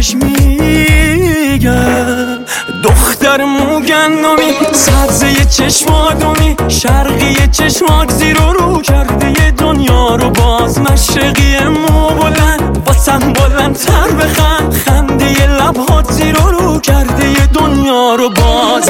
بهش میگم دختر موگندمی، سبزه چشمادمی، شرقی چشماک زیر و رو کرده یه دنیا رو باز. مشرقی مو بلند واسم بلندتر بخند، خنده ی لبهات زیر و رو کرده یه دنیا رو باز.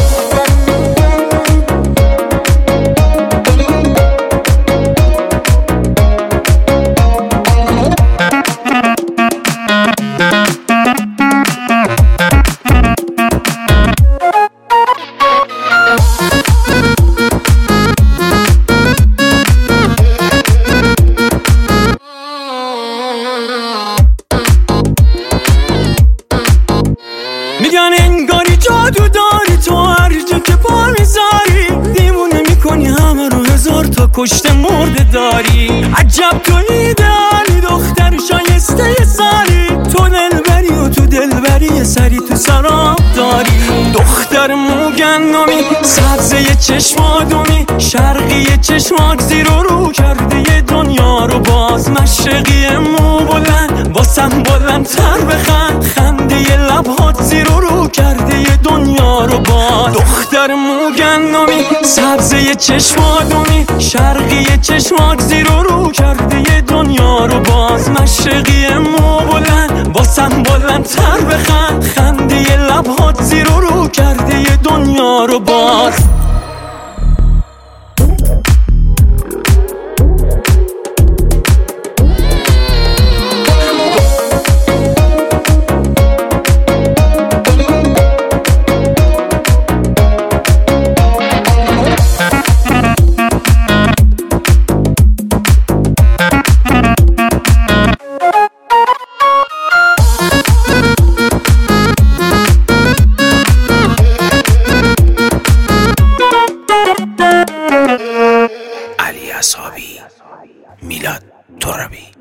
میگن انگاری جادو داری تو، هر جا که پا میذاری دیوونه میکنی همه رو، هزار تا کشته مرده داری. عجب تو ایدئالی، دختر شایسته سالی، تو دلبری و تو دلبری سری تو سراب داری. دختر موگندمی، سبزه چشمادمی، شرقی چشماک زیر و رو کرده یه دنیا رو باز. مشرقی مو بلند واسم بلندتر بخند، خنده ی لبهات زیر و رو کرده یه دنیا رو باز. دختر موگندمی، سبزه چشمادمی، شرقی چشماک زیر و رو کرده یه دنیا رو باز. مشرقی مو بلند واسم بلندتر بخند، خنده ی لبهات زیر و رو کرده یه دنیا رو باز. علی عصابی، میلاد ترابی.